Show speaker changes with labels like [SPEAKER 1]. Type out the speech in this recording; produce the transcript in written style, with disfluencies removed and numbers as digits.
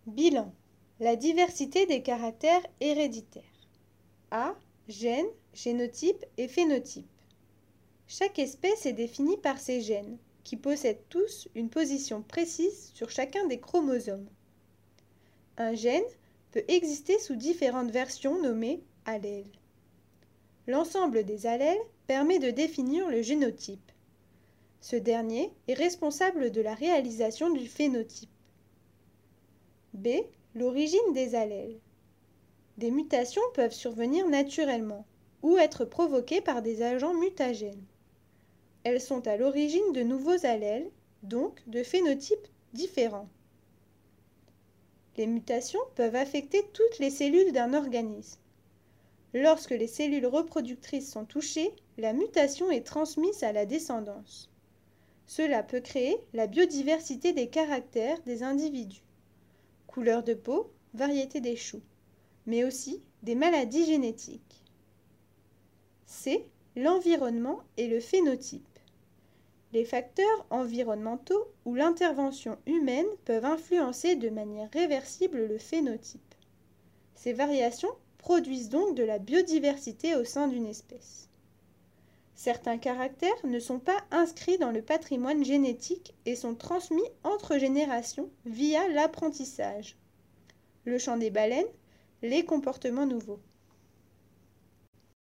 [SPEAKER 1] Bilan. La diversité des caractères héréditaires. A. Gènes, génotype et phénotype. Chaque espèce est définie par ses gènes, qui possèdent tous une position précise sur chacun des chromosomes. Un gène peut exister sous différentes versions nommées allèles. L'ensemble des allèles permet de définir le génotype. Ce dernier est responsable de la réalisation du phénotype. B. L'origine des allèles. Des mutations peuvent survenir naturellement ou être provoquées par des agents mutagènes. Elles sont à l'origine de nouveaux allèles, donc de phénotypes différents. Les mutations peuvent affecter toutes les cellules d'un organisme. Lorsque les cellules reproductrices sont touchées, la mutation est transmise à la descendance. Cela peut créer la biodiversité des caractères des individus. Couleur de peau, variété des choux, mais aussi des maladies génétiques. C. L'environnement et le phénotype. Les facteurs environnementaux ou l'intervention humaine peuvent influencer de manière réversible le phénotype. Ces variations produisent donc de la biodiversité au sein d'une espèce. Certains caractères ne sont pas inscrits dans le patrimoine génétique et sont transmis entre générations via l'apprentissage. Le chant des baleines, les comportements nouveaux.